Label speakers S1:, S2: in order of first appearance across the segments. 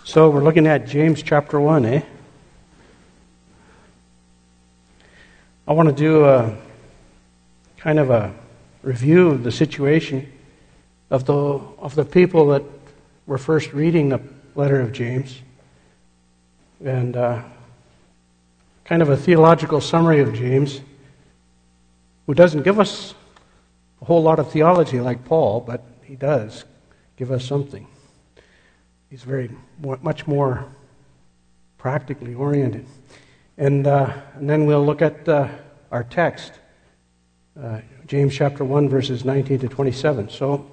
S1: So we're looking at James chapter 1, eh? I want to do a kind of a review of the situation of the people that were first reading the letter of James, and kind of a theological summary of James, who doesn't give us a whole lot of theology like Paul, but he does give us something. He's much more practically oriented. And then we'll look at our text, James chapter 1, verses 19 to 27. So,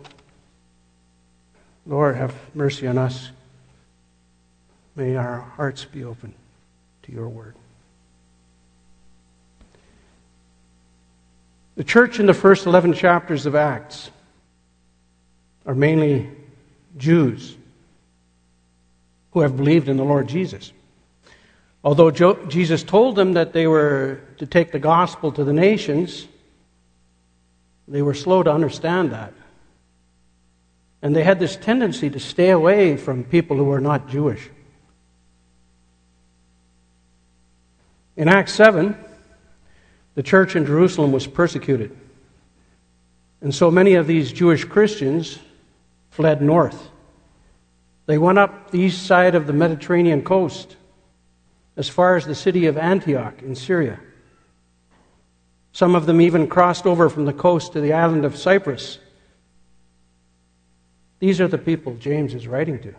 S1: Lord, have mercy on us. May our hearts be open to your word. The church in the first 11 chapters of Acts are mainly Jews who have believed in the Lord Jesus. Although Jesus told them that they were to take the gospel to the nations, they were slow to understand that. And they had this tendency to stay away from people who were not Jewish. In Acts 7, the church in Jerusalem was persecuted. And so many of these Jewish Christians fled north. They went up the east side of the Mediterranean coast, as far as the city of Antioch in Syria. Some of them even crossed over from the coast to the island of Cyprus. These are the people James is writing to.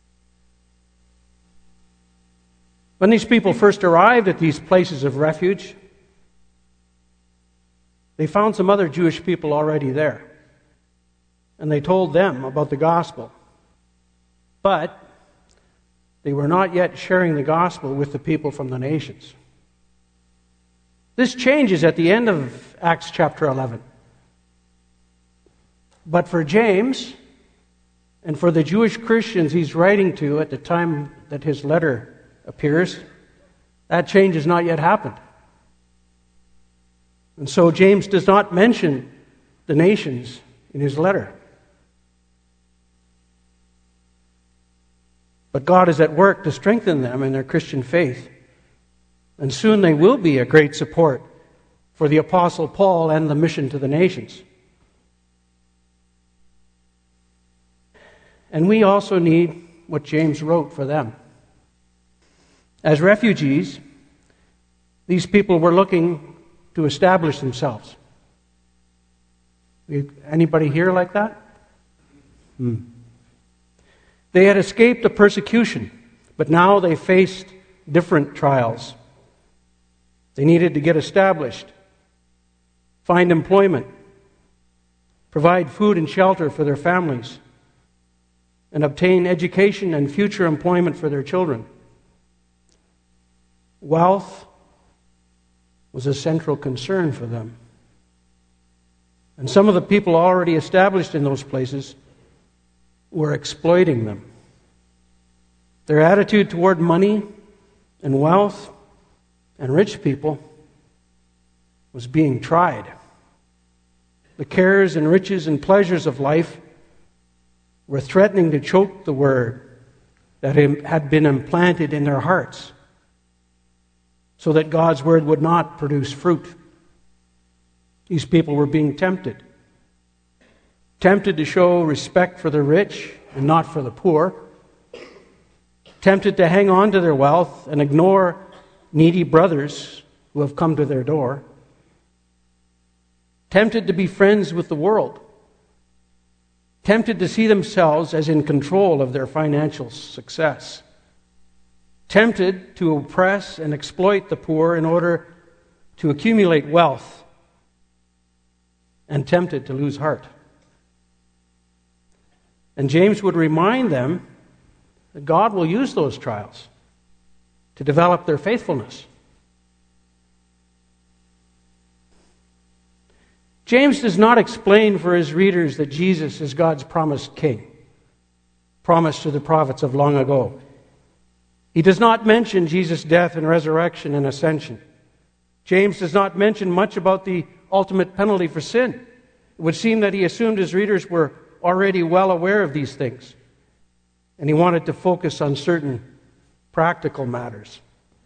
S1: When these people first arrived at these places of refuge, they found some other Jewish people already there. And they told them about the gospel. But they were not yet sharing the gospel with the people from the nations. This changes at the end of Acts chapter 11. But for James, and for the Jewish Christians he's writing to at the time that his letter appears, that change has not yet happened. And so James does not mention the nations in his letter. But God is at work to strengthen them in their Christian faith. And soon they will be a great support for the Apostle Paul and the mission to the nations. And we also need what James wrote for them. As refugees, these people were looking to establish themselves. Anybody here like that? They had escaped the persecution, but now they faced different trials. They needed to get established, find employment, provide food and shelter for their families, and obtain education and future employment for their children. Wealth was a central concern for them. And some of the people already established in those places were exploiting them. Their attitude toward money and wealth and rich people was being tried. The cares and riches and pleasures of life were threatening to choke the word that had been implanted in their hearts, so that God's word would not produce fruit. These people were being tempted to show respect for the rich and not for the poor, tempted to hang on to their wealth and ignore needy brothers who have come to their door, tempted to be friends with the world, tempted to see themselves as in control of their financial success, tempted to oppress and exploit the poor in order to accumulate wealth, and tempted to lose heart. And James would remind them that God will use those trials to develop their faithfulness. James does not explain for his readers that Jesus is God's promised king, promised to the prophets of long ago. He does not mention Jesus' death and resurrection and ascension. James does not mention much about the ultimate penalty for sin. It would seem that he assumed his readers were already well aware of these things. and he wanted to focus on certain practical matters.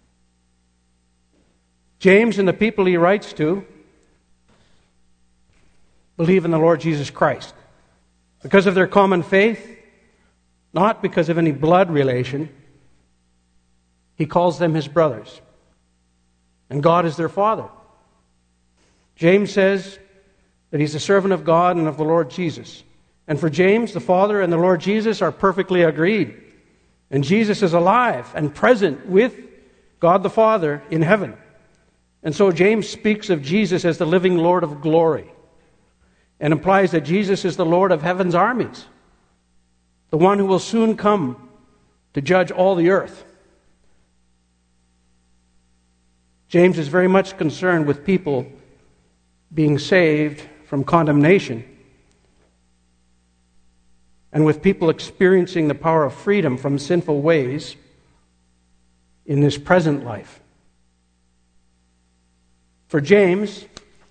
S1: James and the people he writes to believe in the Lord Jesus Christ because of their common faith, not because of any blood relation. He calls them his brothers, and God is their Father. James says that he's a servant of God and of the Lord Jesus. And for James, the Father and the Lord Jesus are perfectly agreed. And Jesus is alive and present with God the Father in heaven. And so James speaks of Jesus as the living Lord of glory, and implies that Jesus is the Lord of heaven's armies, the one who will soon come to judge all the earth. James is very much concerned with people being saved from condemnation, and with people experiencing the power of freedom from sinful ways in this present life. For James,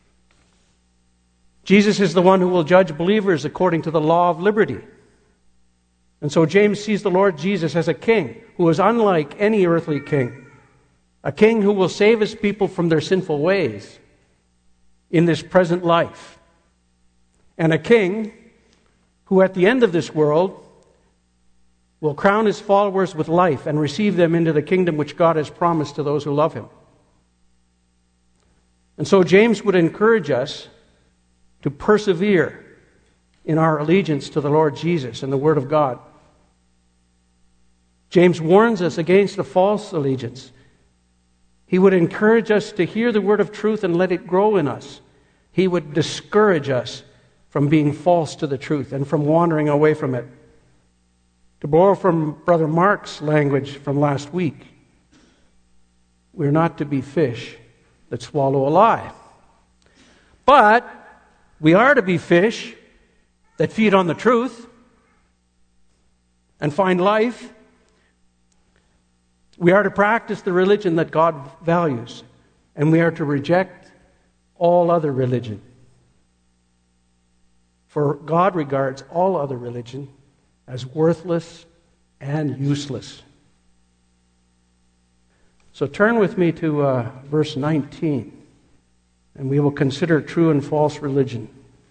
S1: Jesus is the one who will judge believers according to the law of liberty. And so James sees the Lord Jesus as a king who is unlike any earthly king, a king who will save his people from their sinful ways in this present life, and a king who at the end of this world will crown his followers with life and receive them into the kingdom which God has promised to those who love him. And so James would encourage us to persevere in our allegiance to the Lord Jesus and the Word of God. James warns us against a false allegiance. He would encourage us to hear the word of truth and let it grow in us. He would discourage us from being false to the truth and from wandering away from it. To borrow from Brother Mark's language from last week, we're not to be fish that swallow a lie. But we are to be fish that feed on the truth and find life. We are to practice the religion that God values, and we are to reject all other religion. For God regards all other religion as worthless and useless. So turn with me to verse 19, and we will consider true and false religion.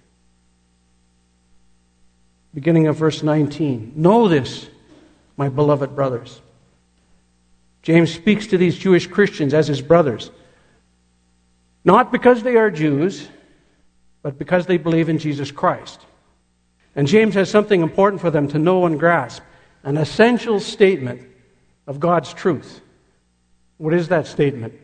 S1: Beginning of verse 19. Know this, my beloved brothers. James speaks to these Jewish Christians as his brothers, not because they are Jews, but because they believe in Jesus Christ. And James has something important for them to know and grasp, an essential statement of God's truth. What is that statement?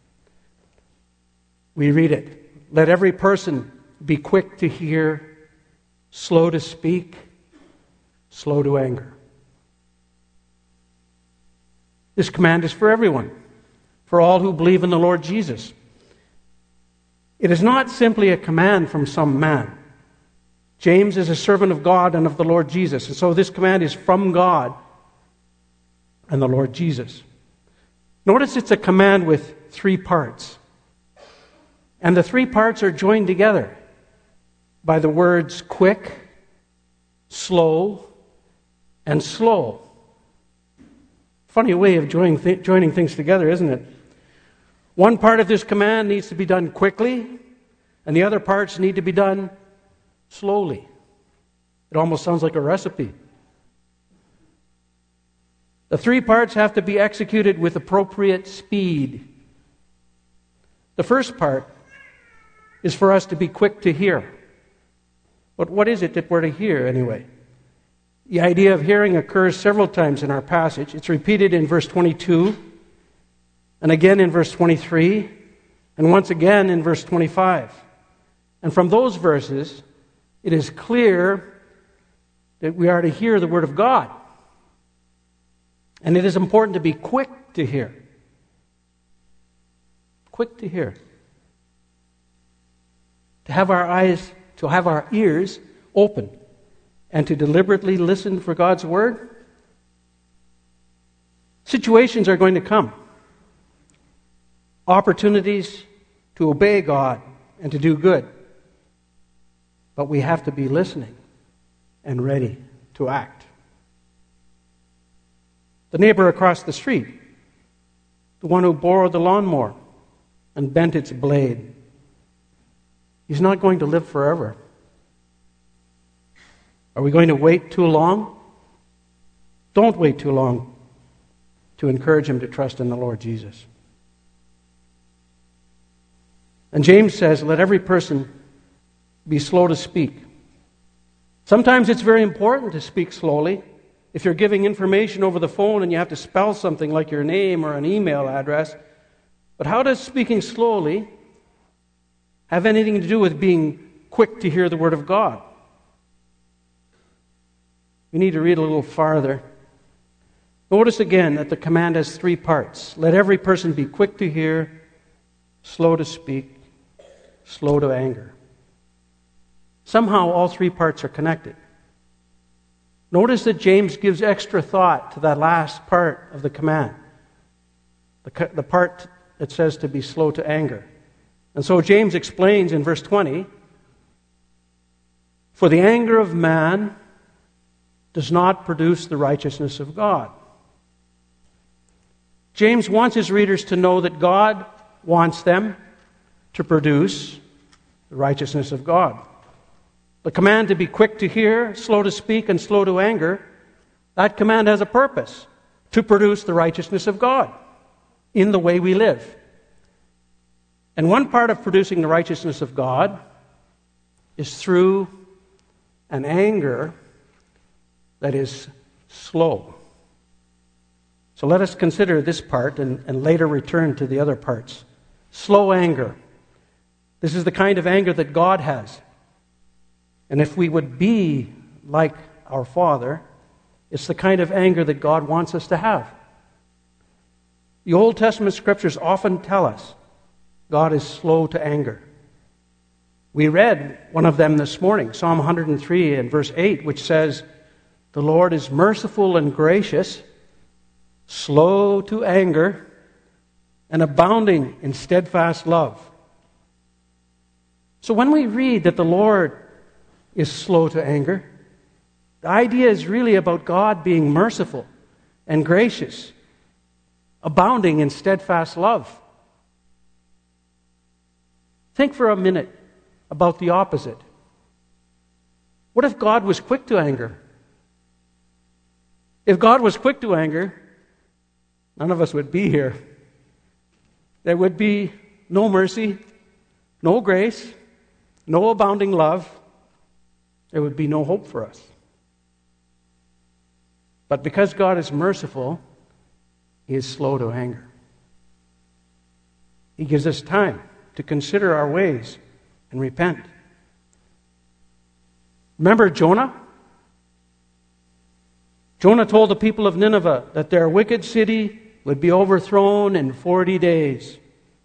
S1: We read it. Let every person be quick to hear, slow to speak, slow to anger. This command is for everyone, for all who believe in the Lord Jesus. It is not simply a command from some man. James is a servant of God and of the Lord Jesus. And so this command is from God and the Lord Jesus. Notice it's a command with 3 parts. And the 3 parts are joined together by the words quick, slow, and slow. Funny way of joining things together, isn't it? One part of this command needs to be done quickly, and the other parts need to be done slowly. It almost sounds like a recipe. The 3 parts have to be executed with appropriate speed. The first part is for us to be quick to hear. But what is it that we're to hear anyway? The idea of hearing occurs several times in our passage. It's repeated in verse 22, and again in verse 23, and once again in verse 25. And from those verses, it is clear that we are to hear the Word of God. And it is important to be quick to hear. Quick to hear. To have our eyes, to have our ears open, and to deliberately listen for God's Word. Situations are going to come. Opportunities to obey God and to do good. But we have to be listening and ready to act. The neighbor across the street, the one who borrowed the lawnmower and bent its blade. He's not going to live forever. Are we going to wait too long? Don't wait too long to encourage him to trust in the Lord Jesus. And James says, let every person be slow to speak. Sometimes it's very important to speak slowly. If you're giving information over the phone and you have to spell something like your name or an email address. But how does speaking slowly have anything to do with being quick to hear the Word of God? We need to read a little farther. Notice again that the command has three parts. Let every person be quick to hear, slow to speak, slow to anger. Somehow all three parts are connected. Notice that James gives extra thought to that last part of the command. The part that says to be slow to anger. And so James explains in verse 20, for the anger of man does not produce the righteousness of God. James wants his readers to know that God wants them to produce the righteousness of God. The command to be quick to hear, slow to speak, and slow to anger, that command has a purpose, to produce the righteousness of God in the way we live. And one part of producing the righteousness of God is through an anger that is slow. So let us consider this part and later return to the other parts. Slow anger. This is the kind of anger that God has. And if we would be like our Father, it's the kind of anger that God wants us to have. The Old Testament scriptures often tell us God is slow to anger. We read one of them this morning, Psalm 103 and verse 8, which says, the Lord is merciful and gracious, slow to anger, and abounding in steadfast love. So when we read that the Lord is slow to anger, the idea is really about God being merciful and gracious, abounding in steadfast love. Think for a minute about the opposite. What if God was quick to anger? If God was quick to anger, none of us would be here. There would be no mercy, no grace, no abounding love. There would be no hope for us. But because God is merciful, He is slow to anger. He gives us time to consider our ways and repent. Remember Jonah? Jonah told the people of Nineveh that their wicked city would be overthrown in 40 days.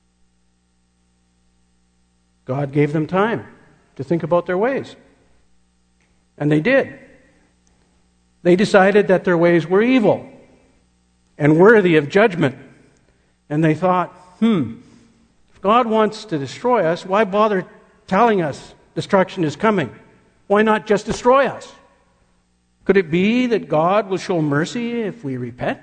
S1: God gave them time to think about their ways. And they did. They decided that their ways were evil and worthy of judgment. And they thought, if God wants to destroy us, why bother telling us destruction is coming? Why not just destroy us? Could it be that God will show mercy if we repent?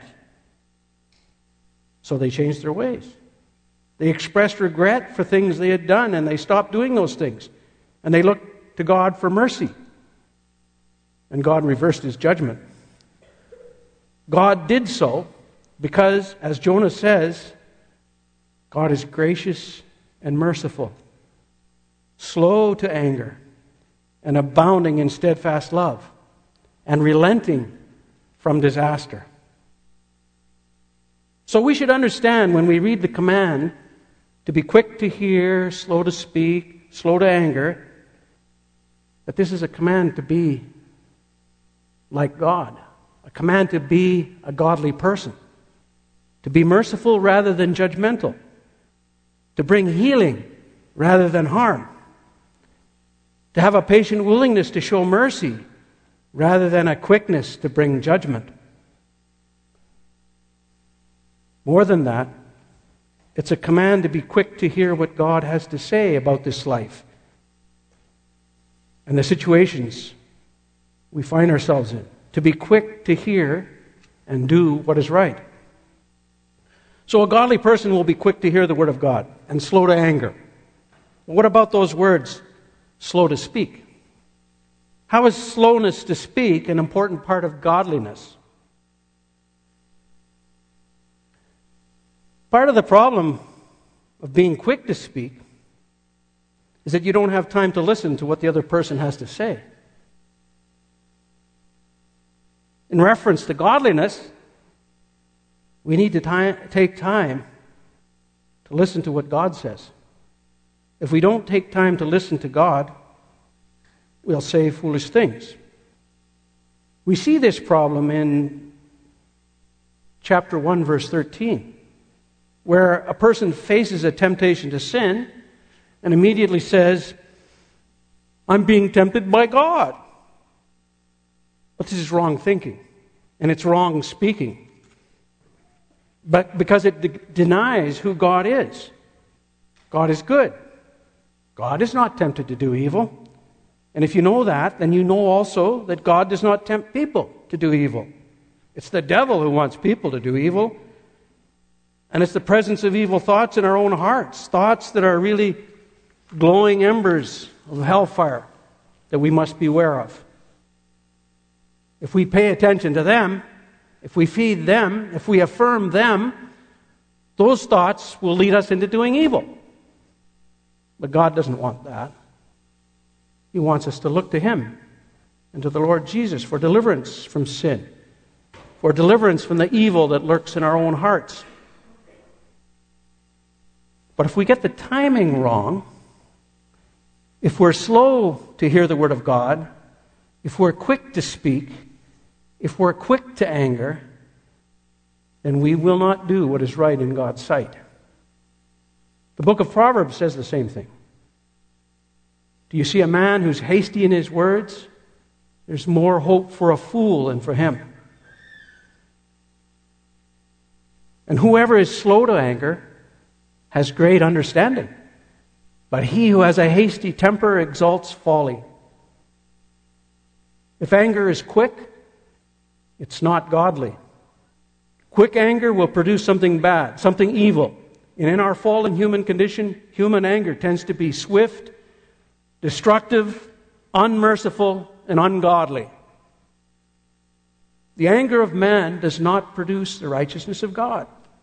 S1: So they changed their ways. They expressed regret for things they had done, and they stopped doing those things. And they looked to God for mercy. And God reversed His judgment. God did so because, as Jonah says, God is gracious and merciful, slow to anger, and abounding in steadfast love, and relenting from disaster. So we should understand when we read the command to be quick to hear, slow to speak, slow to anger, that this is a command to be like God, a command to be a godly person, to be merciful rather than judgmental, to bring healing rather than harm, to have a patient willingness to show mercy rather than a quickness to bring judgment. More than that, it's a command to be quick to hear what God has to say about this life and the situations we find ourselves in. To be quick to hear and do what is right. So a godly person will be quick to hear the word of God and slow to anger. What about those words, slow to speak? How is slowness to speak an important part of godliness? Part of the problem of being quick to speak is that you don't have time to listen to what the other person has to say. In reference to godliness, we need to take time to listen to what God says. If we don't take time to listen to God, we'll say foolish things. We see this problem in chapter 1, verse 13, where a person faces a temptation to sin and immediately says, I'm being tempted by God. But this is wrong thinking, and it's wrong speaking. But because it denies who God is. God is good. God is not tempted to do evil. And if you know that, then you know also that God does not tempt people to do evil. It's the devil who wants people to do evil. And it's the presence of evil thoughts in our own hearts, thoughts that are really glowing embers of hellfire that we must beware of. If we pay attention to them, if we feed them, if we affirm them, those thoughts will lead us into doing evil. But God doesn't want that. He wants us to look to Him and to the Lord Jesus for deliverance from sin, for deliverance from the evil that lurks in our own hearts. But if we get the timing wrong, if we're slow to hear the Word of God, if we're quick to speak, if we're quick to anger, then we will not do what is right in God's sight. The book of Proverbs says the same thing. Do you see a man who's hasty in his words? There's more hope for a fool than for him. And whoever is slow to anger has great understanding. But he who has a hasty temper exalts folly. If anger is quick, it's not godly. Quick anger will produce something bad, something evil. And in our fallen human condition, human anger tends to be swift, destructive, unmerciful, and ungodly. The anger of man does not produce the righteousness of God.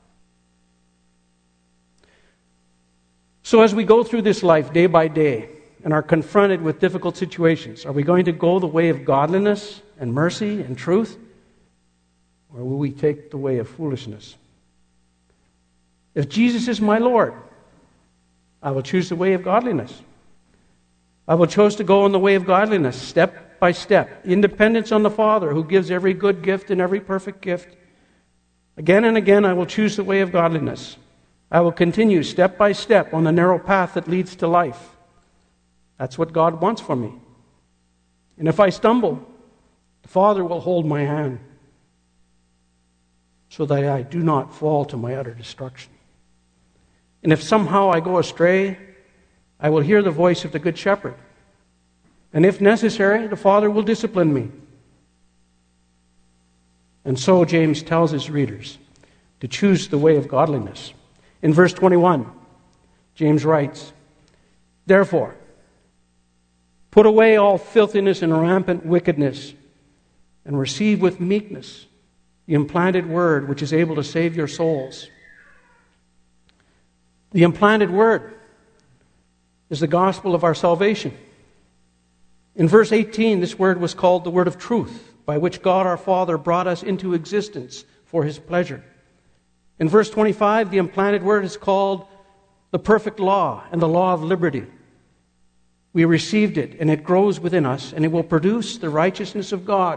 S1: So as we go through this life day by day and are confronted with difficult situations, are we going to go the way of godliness and mercy and truth? Or will we take the way of foolishness? If Jesus is my Lord, I will choose the way of godliness. I will choose to go in the way of godliness, step by step. Independence on the Father, who gives every good gift and every perfect gift. Again and again, I will choose the way of godliness. I will continue step by step on the narrow path that leads to life. That's what God wants for me. And if I stumble, the Father will hold my hand so that I do not fall to my utter destruction. And if somehow I go astray, I will hear the voice of the Good Shepherd. And if necessary, the Father will discipline me. And so James tells his readers to choose the way of godliness. In verse 21, James writes, Therefore, put away all filthiness and rampant wickedness, and receive with meekness the implanted word which is able to save your souls. The implanted word is the gospel of our salvation. In verse 18, this word was called the word of truth, by which God our Father brought us into existence for His pleasure. In verse 25, the implanted word is called the perfect law and the law of liberty. We received it, and it grows within us, and it will produce the righteousness of God.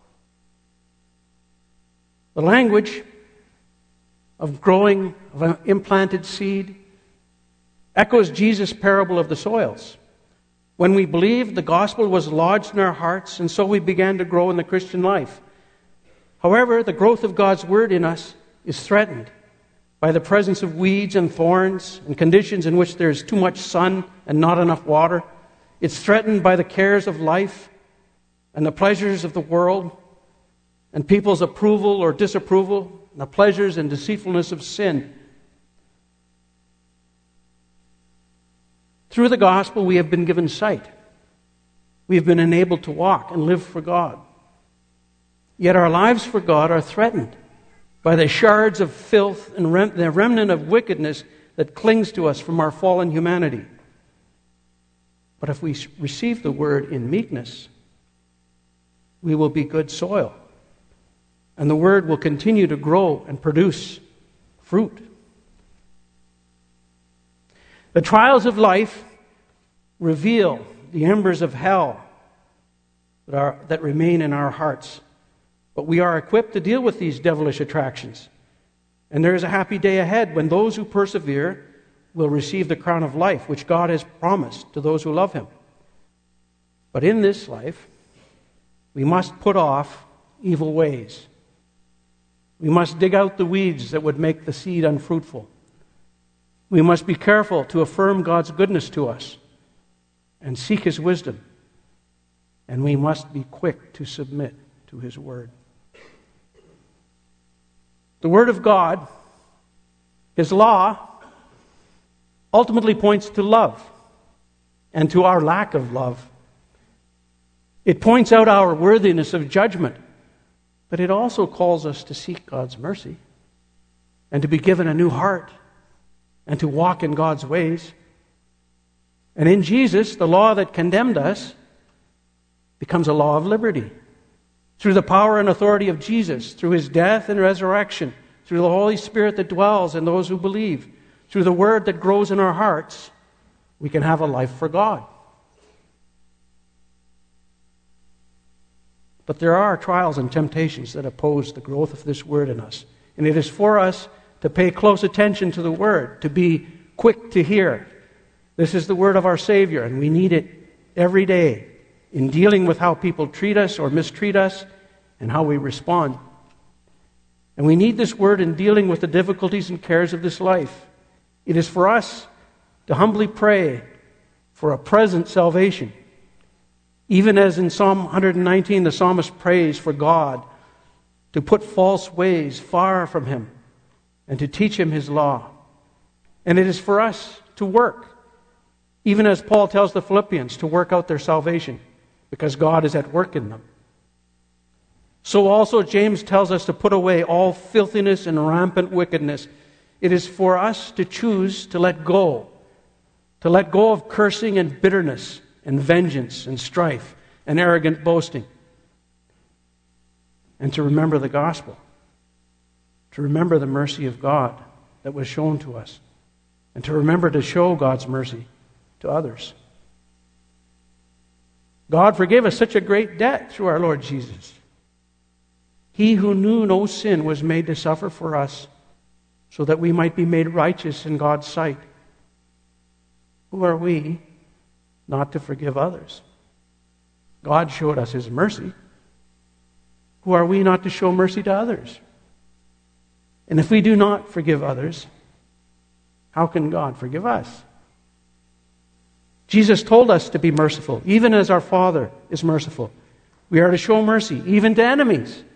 S1: The language of growing of an implanted seed echoes Jesus' parable of the soils. When we believed, the gospel was lodged in our hearts, and so we began to grow in the Christian life. However, the growth of God's word in us is threatened by the presence of weeds and thorns and conditions in which there is too much sun and not enough water. It's threatened by the cares of life and the pleasures of the world. and people's approval or disapproval, and the pleasures and deceitfulness of sin. Through the gospel, we have been given sight. We have been enabled to walk and live for God. Yet our lives for God are threatened by the shards of filth and the remnant of wickedness that clings to us from our fallen humanity. But if we receive the word in meekness, we will be good soil, and the word will continue to grow and produce fruit. The trials of life reveal the embers of hell that remain in our hearts. But we are equipped to deal with these devilish attractions. And there is a happy day ahead when those who persevere will receive the crown of life, which God has promised to those who love Him. But in this life, we must put off evil ways. We must dig out the weeds that would make the seed unfruitful. We must be careful to affirm God's goodness to us and seek His wisdom. And we must be quick to submit to His word. The Word of God, His law, ultimately points to love and to our lack of love. It points out our worthiness of judgment, but it also calls us to seek God's mercy and to be given a new heart and to walk in God's ways. And in Jesus, the law that condemned us becomes a law of liberty. Through the power and authority of Jesus, through His death and resurrection, through the Holy Spirit that dwells in those who believe, through the Word that grows in our hearts, we can have a life for God. But there are trials and temptations that oppose the growth of this Word in us. And it is for us to pay close attention to the Word, to be quick to hear. This is the Word of our Savior, and we need it every day in dealing with how people treat us or mistreat us and how we respond. And we need this word in dealing with the difficulties and cares of this life. It is for us to humbly pray for a present salvation. Even as in Psalm 119, the psalmist prays for God to put false ways far from Him and to teach Him His law. And it is for us to work, even as Paul tells the Philippians, to work out their salvation, because God is at work in them. So also James tells us to put away all filthiness and rampant wickedness. It is for us to choose to let go of cursing and bitterness and vengeance and strife and arrogant boasting, and to remember the gospel, to remember the mercy of God that was shown to us, and to remember to show God's mercy to others. God forgave us such a great debt through our Lord Jesus. He who knew no sin was made to suffer for us so that we might be made righteous in God's sight. Who are we not to forgive others? God showed us His mercy. Who are we not to show mercy to others? And if we do not forgive others, how can God forgive us? Jesus told us to be merciful, even as our Father is merciful. We are to show mercy, even to enemies.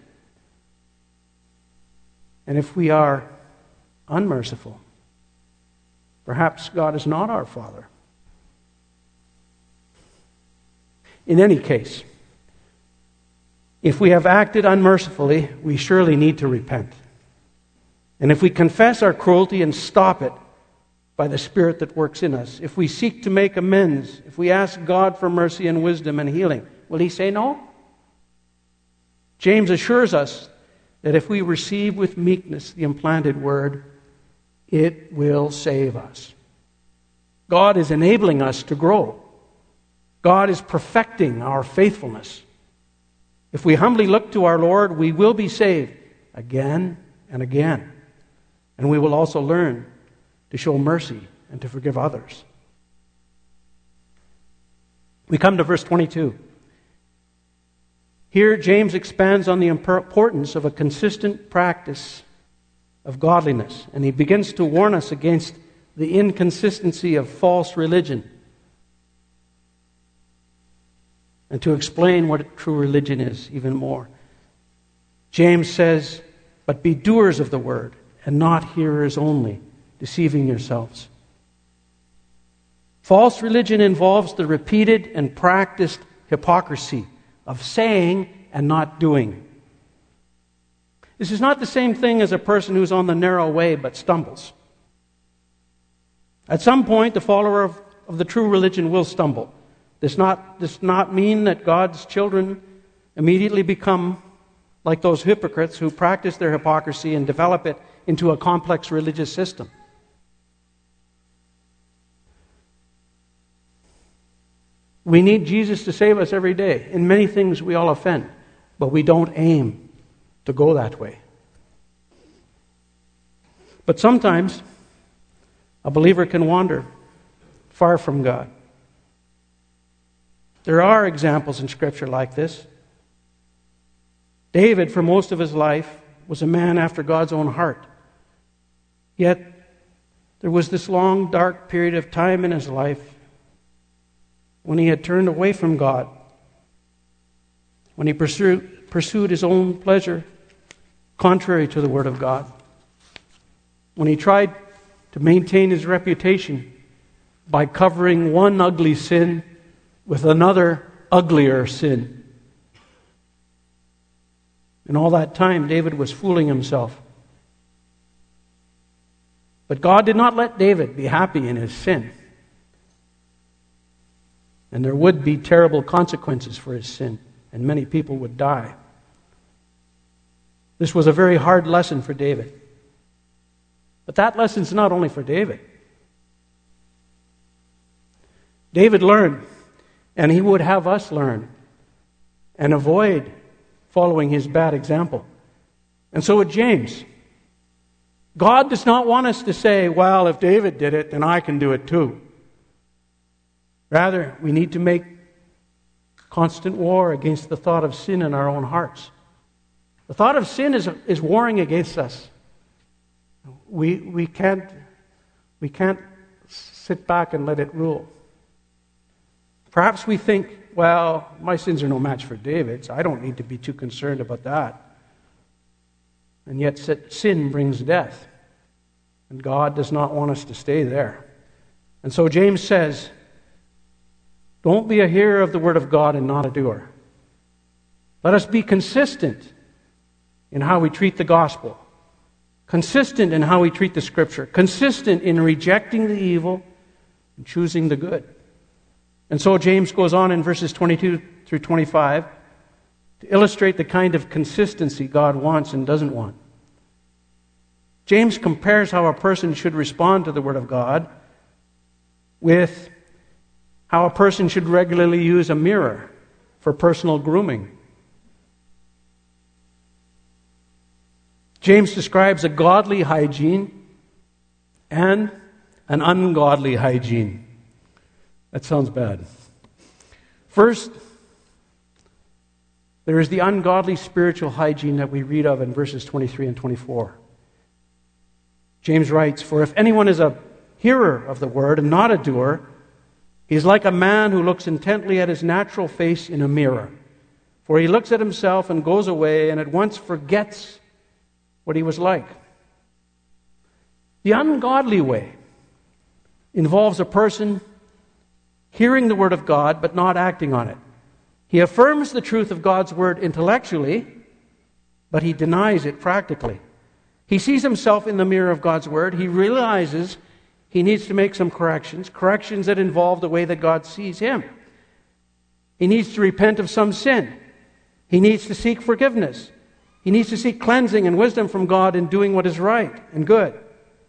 S1: And if we are unmerciful, perhaps God is not our Father. In any case, if we have acted unmercifully, we surely need to repent. And if we confess our cruelty and stop it by the Spirit that works in us, if we seek to make amends, if we ask God for mercy and wisdom and healing, will He say no? James assures us that if we receive with meekness the implanted word, it will save us. God is enabling us to grow. God is perfecting our faithfulness. If we humbly look to our Lord, we will be saved again and again. And we will also learn to show mercy and to forgive others. We come to verse 22. Here, James expands on the importance of a consistent practice of godliness, and he begins to warn us against the inconsistency of false religion and to explain what true religion is even more. James says, "But be doers of the word, and not hearers only, deceiving yourselves." False religion involves the repeated and practiced hypocrisy of saying and not doing. This is not the same thing as a person who's on the narrow way but stumbles. At some point, the follower of the true religion will stumble. This does not mean that God's children immediately become like those hypocrites who practice their hypocrisy and develop it into a complex religious system. We need Jesus to save us every day. In many things we all offend, but we don't aim to go that way. But sometimes a believer can wander far from God. There are examples in Scripture like this. David, for most of his life, was a man after God's own heart. Yet, there was this long, dark period of time in his life when he had turned away from God, when he pursued his own pleasure contrary to the Word of God, when he tried to maintain his reputation by covering one ugly sin with another uglier sin. And all that time, David was fooling himself. But God did not let David be happy in his sin. And there would be terrible consequences for his sin, and many people would die. This was a very hard lesson for David. But that lesson's not only for David. David learned, and he would have us learn, and avoid following his bad example. And so would James. God does not want us to say, well, if David did it, then I can do it too. Rather, we need to make constant war against the thought of sin in our own hearts. The thought of sin is warring against us. We can't sit back and let it rule. Perhaps we think, well, my sins are no match for David's. I don't need to be too concerned about that. And yet sin brings death. And God does not want us to stay there. And so James says, don't be a hearer of the word of God and not a doer. Let us be consistent in how we treat the gospel. Consistent in how we treat the Scripture. Consistent in rejecting the evil and choosing the good. And so James goes on in verses 22 through 25 to illustrate the kind of consistency God wants and doesn't want. James compares how a person should respond to the Word of God with how a person should regularly use a mirror for personal grooming. James describes a godly hygiene and an ungodly hygiene. That sounds bad. First, there is the ungodly spiritual hygiene that we read of in verses 23 and 24. James writes, "For if anyone is a hearer of the word and not a doer, he is like a man who looks intently at his natural face in a mirror. For he looks at himself and goes away and at once forgets what he was like." The ungodly way involves a person hearing the word of God but not acting on it. He affirms the truth of God's word intellectually, but he denies it practically. He sees himself in the mirror of God's word. He realizes he needs to make some corrections that involve the way that God sees him. He needs to repent of some sin. He needs to seek forgiveness. He needs to seek cleansing and wisdom from God in doing what is right and good.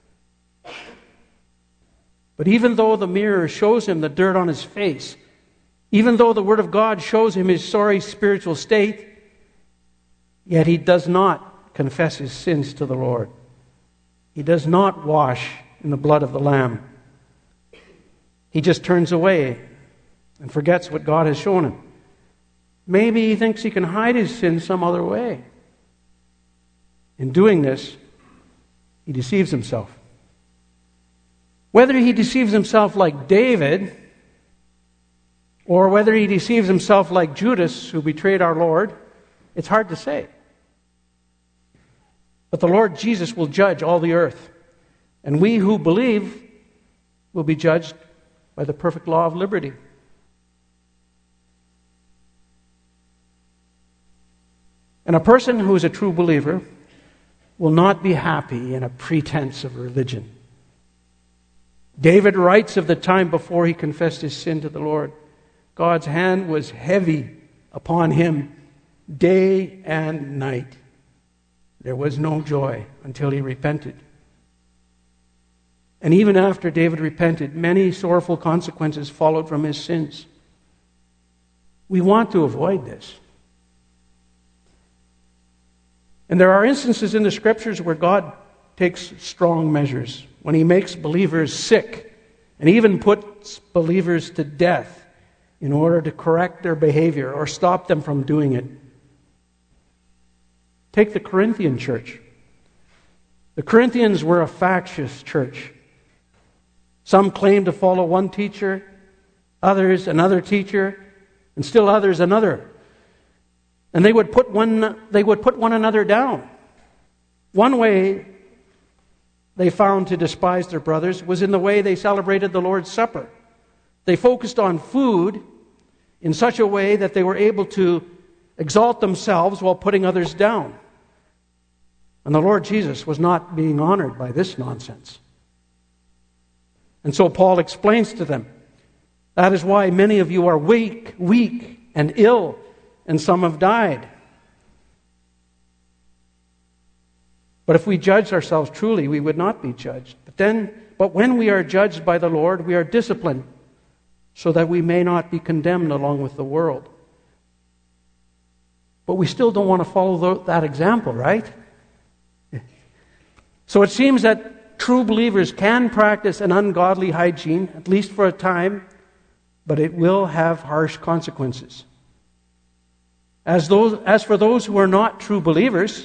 S1: But even though the mirror shows him the dirt on his face, even though the Word of God shows him his sorry spiritual state, yet he does not confess his sins to the Lord. He does not wash in the blood of the Lamb. He just turns away and forgets what God has shown him. Maybe he thinks he can hide his sin some other way. In doing this, he deceives himself. Whether he deceives himself like David, or whether he deceives himself like Judas, who betrayed our Lord, it's hard to say. But the Lord Jesus will judge all the earth. And we who believe will be judged by the perfect law of liberty. And a person who is a true believer will not be happy in a pretense of religion. David writes of the time before he confessed his sin to the Lord. God's hand was heavy upon him day and night. There was no joy until he repented. And even after David repented, many sorrowful consequences followed from his sins. We want to avoid this. And there are instances in the Scriptures where God takes strong measures, when He makes believers sick and even puts believers to death in order to correct their behavior or stop them from doing it. Take the Corinthian church. The Corinthians were a factious church. Some claimed to follow one teacher, others another teacher, and still others another. And they would put one another down. One way they found to despise their brothers was in the way they celebrated the Lord's Supper. They focused on food in such a way that they were able to exalt themselves while putting others down. And the Lord Jesus was not being honored by this nonsense. And so Paul explains to them, that is why many of you are weak and ill, and some have died. But if we judged ourselves truly, we would not be judged. But when we are judged by the Lord, we are disciplined, so that we may not be condemned along with the world. But we still don't want to follow that example, right? So it seems that true believers can practice an ungodly hygiene, at least for a time, but it will have harsh consequences. As for those who are not true believers,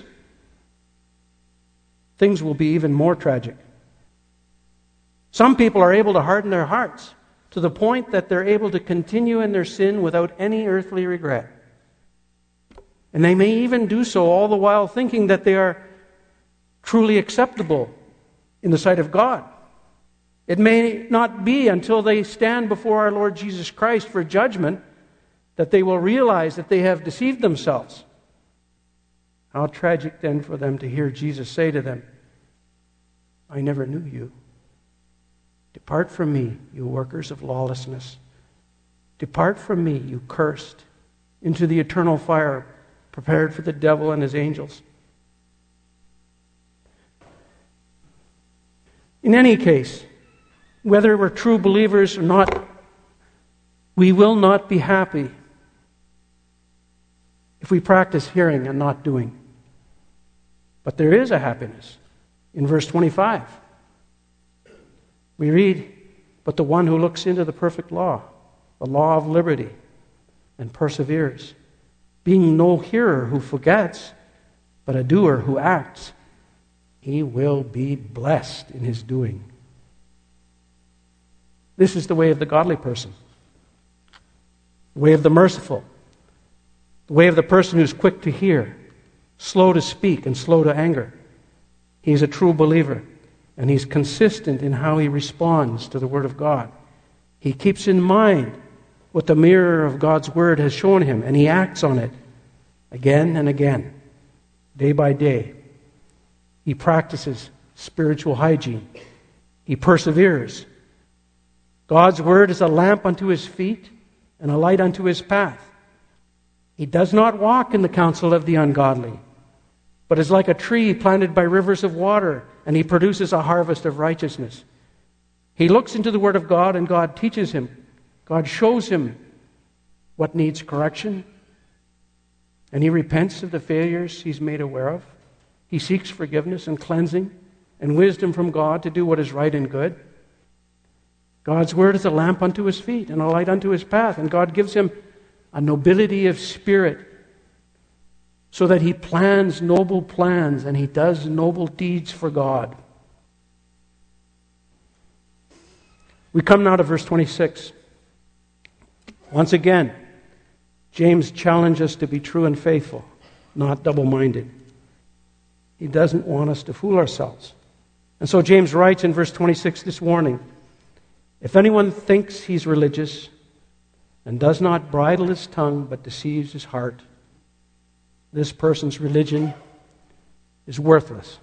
S1: things will be even more tragic. Some people are able to harden their hearts to the point that they're able to continue in their sin without any earthly regret. And they may even do so all the while thinking that they are truly acceptable in the sight of God. It may not be until they stand before our Lord Jesus Christ for judgment that they will realize that they have deceived themselves. How tragic then for them to hear Jesus say to them, I never knew you. Depart from me, you workers of lawlessness. Depart from me, you cursed, into the eternal fire prepared for the devil and his angels. In any case, whether we're true believers or not, we will not be happy if we practice hearing and not doing. But there is a happiness. In verse 25, we read, but the one who looks into the perfect law, the law of liberty, and perseveres, being no hearer who forgets, but a doer who acts, he will be blessed in his doing. This is the way of the godly person, the way of the merciful, the way of the person who's quick to hear, slow to speak, and slow to anger. He's a true believer, and he's consistent in how he responds to the Word of God. He keeps in mind what the mirror of God's Word has shown him, and he acts on it again and again, day by day. He practices spiritual hygiene. He perseveres. God's Word is a lamp unto his feet and a light unto his path. He does not walk in the counsel of the ungodly, but is like a tree planted by rivers of water, and he produces a harvest of righteousness. He looks into the Word of God, and God teaches him. God shows him what needs correction, and he repents of the failures he's made aware of. He seeks forgiveness and cleansing and wisdom from God to do what is right and good. God's Word is a lamp unto his feet and a light unto his path, and God gives him a nobility of spirit so that he plans noble plans and he does noble deeds for God. We come now to verse 26. Once again, James challenges us to be true and faithful, not double-minded. He doesn't want us to fool ourselves. And so James writes in verse 26 this warning, if anyone thinks he's religious and does not bridle his tongue but deceives his heart, this person's religion is worthless.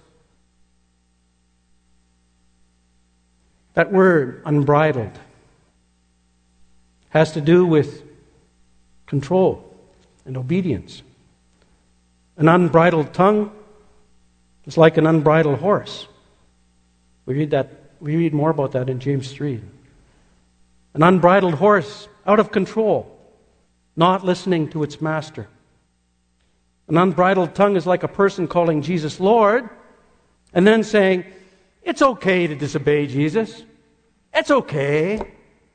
S1: That word, unbridled, has to do with control and obedience. An unbridled tongue is like an unbridled horse. We read more about that in James 3. An unbridled horse, out of control, not listening to its master. An unbridled tongue is like a person calling Jesus Lord and then saying, it's okay to disobey Jesus. It's okay.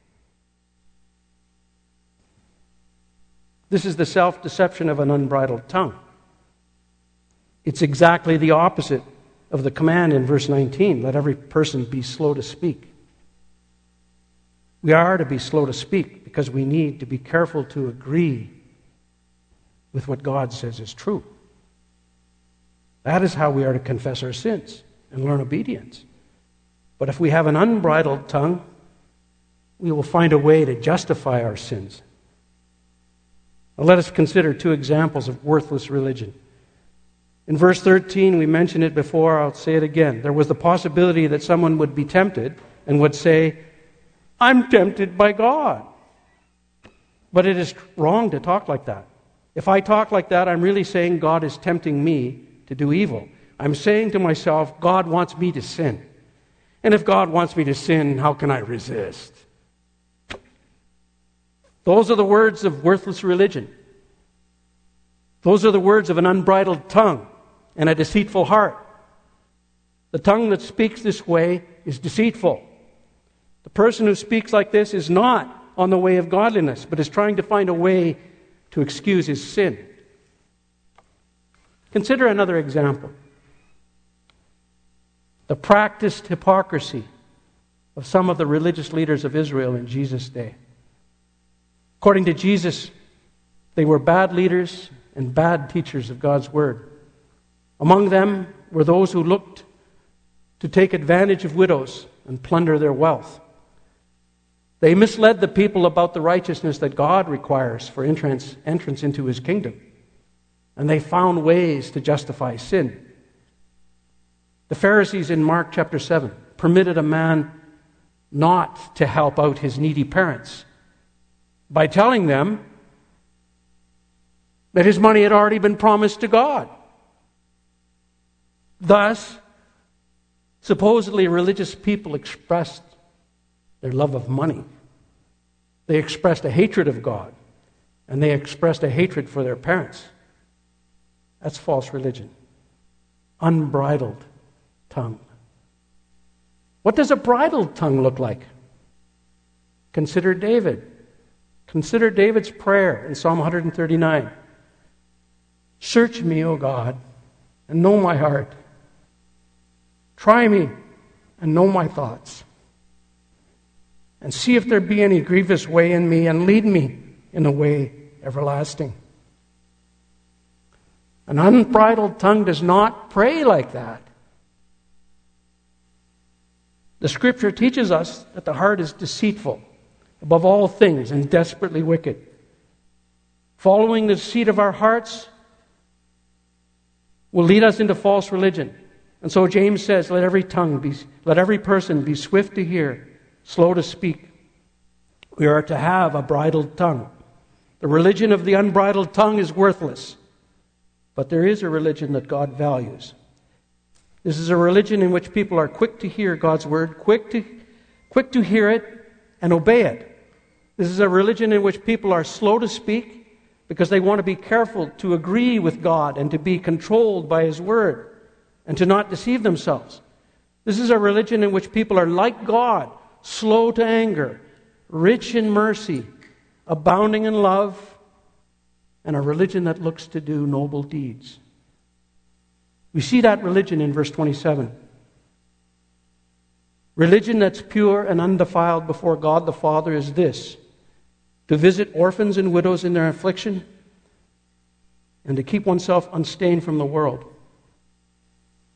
S1: This is the self-deception of an unbridled tongue. It's exactly the opposite of the command in verse 19, let every person be slow to speak. We are to be slow to speak because we need to be careful to agree with what God says is true. That is how we are to confess our sins and learn obedience. But if we have an unbridled tongue, we will find a way to justify our sins. Now let us consider two examples of worthless religion. In verse 13, we mentioned it before, I'll say it again. There was the possibility that someone would be tempted and would say, I'm tempted by God. But it is wrong to talk like that. If I talk like that, I'm really saying God is tempting me to do evil. I'm saying to myself, God wants me to sin. And if God wants me to sin, how can I resist? Those are the words of worthless religion. Those are the words of an unbridled tongue and a deceitful heart. The tongue that speaks this way is deceitful. The person who speaks like this is not on the way of godliness, but is trying to find a way to excuse his sin. Consider another example. The practiced hypocrisy of some of the religious leaders of Israel in Jesus' day. According to Jesus, they were bad leaders and bad teachers of God's Word. Among them were those who looked to take advantage of widows and plunder their wealth. They misled the people about the righteousness that God requires for entrance into His kingdom. And they found ways to justify sin. The Pharisees in Mark chapter 7 permitted a man not to help out his needy parents by telling them that his money had already been promised to God. Thus, supposedly religious people expressed their love of money. They expressed a hatred of God, and they expressed a hatred for their parents. That's false religion. Unbridled tongue. What does a bridled tongue look like? Consider David. Consider David's prayer in Psalm 139. Search me, O God, and know my heart. Try me and know my thoughts. And see if there be any grievous way in me, and lead me in a way everlasting. An unbridled tongue does not pray like that. The Scripture teaches us that the heart is deceitful above all things and desperately wicked. Following the deceit of our hearts will lead us into false religion. And so James says, let every person be swift to hear, slow to speak. We are to have a bridled tongue. The religion of the unbridled tongue is worthless. But there is a religion that God values. This is a religion in which people are quick to hear God's word, quick to hear it and obey it. This is a religion in which people are slow to speak because they want to be careful to agree with God and to be controlled by His word and to not deceive themselves. This is a religion in which people are like God, slow to anger, rich in mercy, abounding in love, and a religion that looks to do noble deeds. We see that religion in verse 27. Religion that's pure and undefiled before God the Father is this: to visit orphans and widows in their affliction and to keep oneself unstained from the world.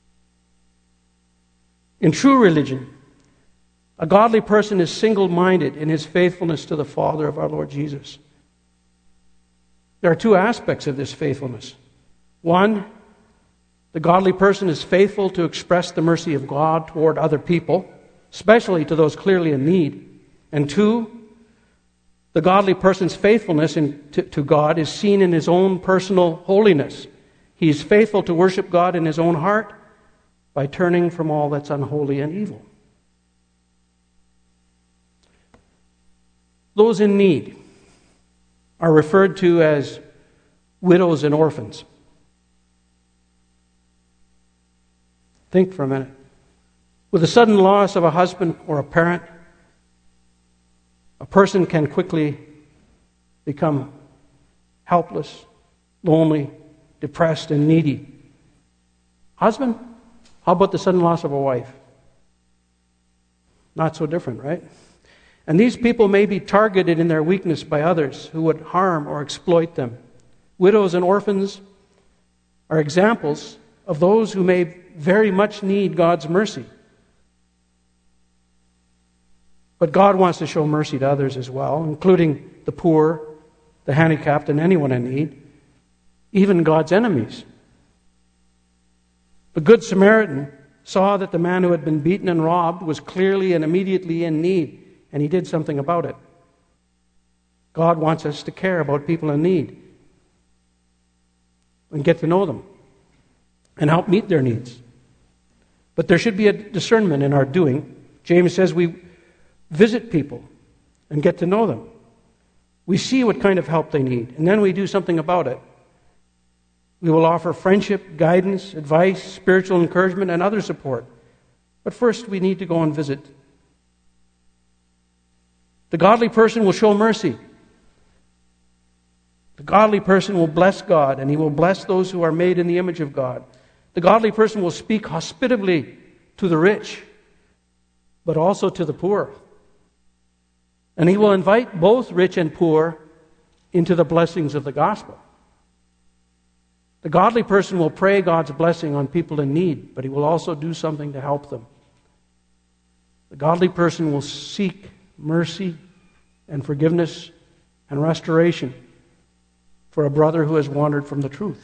S1: In true religion, a godly person is single-minded in his faithfulness to the Father of our Lord Jesus. There are two aspects of this faithfulness. One, the godly person is faithful to express the mercy of God toward other people, especially to those clearly in need. And two, the godly person's faithfulness to God is seen in his own personal holiness. He is faithful to worship God in his own heart by turning from all that's unholy and evil. Those in need are referred to as widows and orphans. Think for a minute. With the sudden loss of a husband or a parent, a person can quickly become helpless, lonely, depressed, and needy. Husband, how about the sudden loss of a wife? Not so different, right? And these people may be targeted in their weakness by others who would harm or exploit them. Widows and orphans are examples of those who may very much need God's mercy. But God wants to show mercy to others as well, including the poor, the handicapped, and anyone in need, even God's enemies. The Good Samaritan saw that the man who had been beaten and robbed was clearly and immediately in need, and he did something about it. God wants us to care about people in need and get to know them and help meet their needs. But there should be a discernment in our doing. James says we visit people and get to know them. We see what kind of help they need, and then we do something about it. We will offer friendship, guidance, advice, spiritual encouragement, and other support. But first, we need to go and visit. The godly person will show mercy. The godly person will bless God, and he will bless those who are made in the image of God. The godly person will speak hospitably to the rich, but also to the poor. And he will invite both rich and poor into the blessings of the gospel. The godly person will pray God's blessing on people in need, but he will also do something to help them. The godly person will seek mercy and forgiveness and restoration for a brother who has wandered from the truth.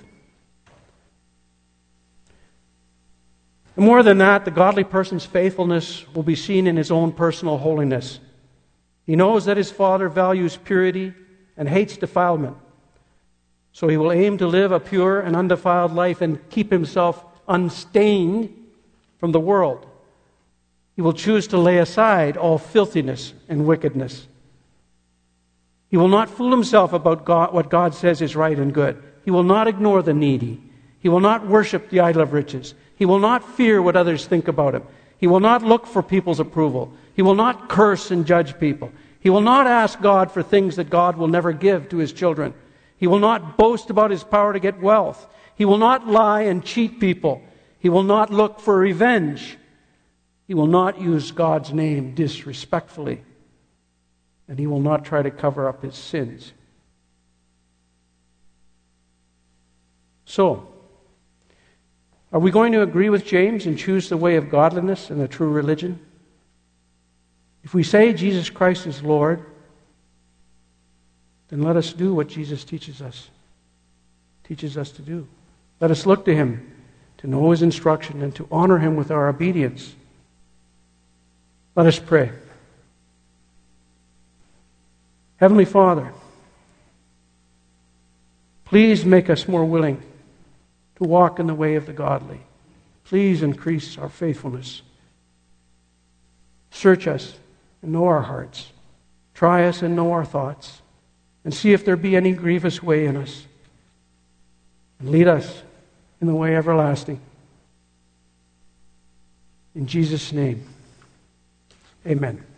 S1: And more than that, the godly person's faithfulness will be seen in his own personal holiness. He knows that his Father values purity and hates defilement. So he will aim to live a pure and undefiled life and keep himself unstained from the world. He will choose to lay aside all filthiness and wickedness. He will not fool himself about what God says is right and good. He will not ignore the needy. He will not worship the idol of riches. He will not fear what others think about him. He will not look for people's approval. He will not curse and judge people. He will not ask God for things that God will never give to his children. He will not boast about his power to get wealth. He will not lie and cheat people. He will not look for revenge. He will not use God's name disrespectfully. And he will not try to cover up his sins. So, are we going to agree with James and choose the way of godliness and the true religion? If we say Jesus Christ is Lord, then let us do what Jesus teaches us to do. Let us look to him to know his instruction and to honor him with our obedience. Let us pray. Heavenly Father, please make us more willing to walk in the way of the godly. Please increase our faithfulness. Search us and know our hearts. Try us and know our thoughts. And see if there be any grievous way in us. And lead us in the way everlasting. In Jesus' name, amen.